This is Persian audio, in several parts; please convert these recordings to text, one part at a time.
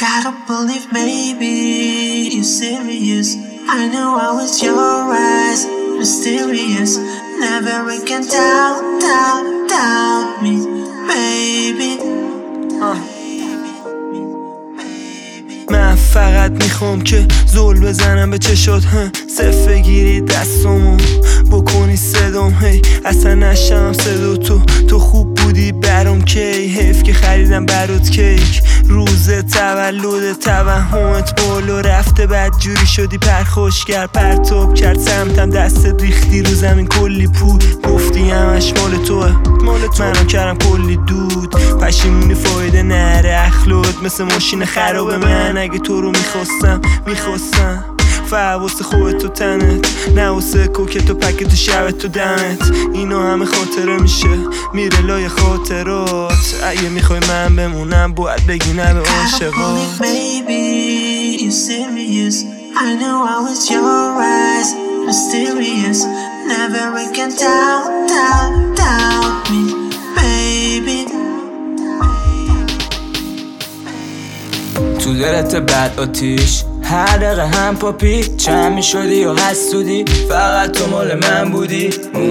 Gotta believe maybe you're serious. I knew I was your eyes, mysterious. Never again doubt me, baby. من فقط میخوام که زل بزنم به چشات، صف بگیری دستامو بکنی صدام، هی اصلا نشم صدا تو خوب بودی برام کی، حیف که خریدم برات کیک روز تولد، توهمت بالا رفته بدجوری شدی پرخوشگر، پرتاب کرد سمتم دست ریختی رو زمین کلی پول، گفتی همش مال توه منم کردم کلی دود، پشیمونی فایده نره اخلاق مثل ماشین خراب من، اگه تو رو میخواستم فواسه خودت و تنت، نه واسه کوکت و پکت و شبت و دمت، اینا همه خاطره میشه میره لای خاطرات، اگه میخوای من بمونم باید بگی نه به عاشقات. I knew I was your eyes, mysterious. Never again doubt me, baby. تو دلت بد آتیش هر دقیقه هم پاپی چند میشدی و حسودی، فقط تو مال من بودی.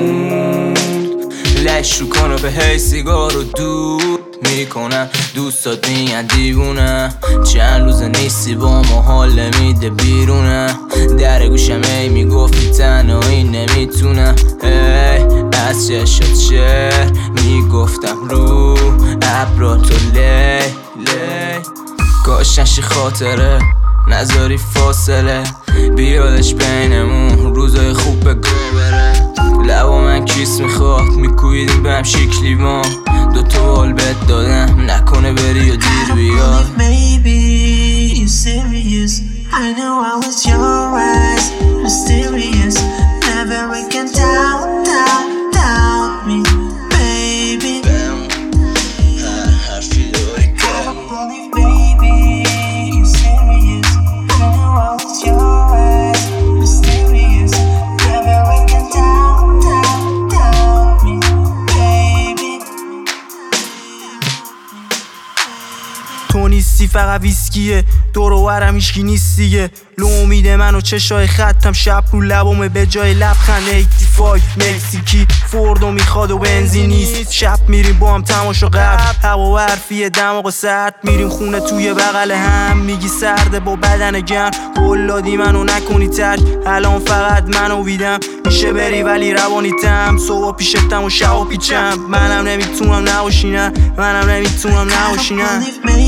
لش رو کن و به هی سیگار رو دود میکنم، دوستات میگن دیوونه، چند روز نیستی با ما حال نمیده بیرونه، در گوشم ای میگفتی تنهایی نمیتونم، ای از چشات شعر میگفتم رو ابراتو لی کاش نشی خاطره نذاری فاصله، بیادش بینمون روزای خوب به گوبره، لبا من کیس میخواد میکویدیم به هم شکلی ما، دوتا بال بهت دادم نکنه بری یا دیر بیاد. Maybe you're serious. I knew I was your eyes, mysterious. Never again doubt me, baby. تو نیستی فقط ویسکیه، دور و برم هیچکی نیست دیگه، لو امید من و چشای خطم شب رو لبامه به جای لبخند 85 مکزیکی، فوردو میخواد و بنزین نیست، شب میریم با هم تماشا قبل، هوا برفیه دماغ سرد، میریم خونه توی بغل هم، میگی سرده با بدن گرم، قلادی منو نکنی ترک، الان فقط منو ویدم، میشه بری ولی روانیتم، صبح پیشتم و شب پیچم، منم نمیتونم نباشینم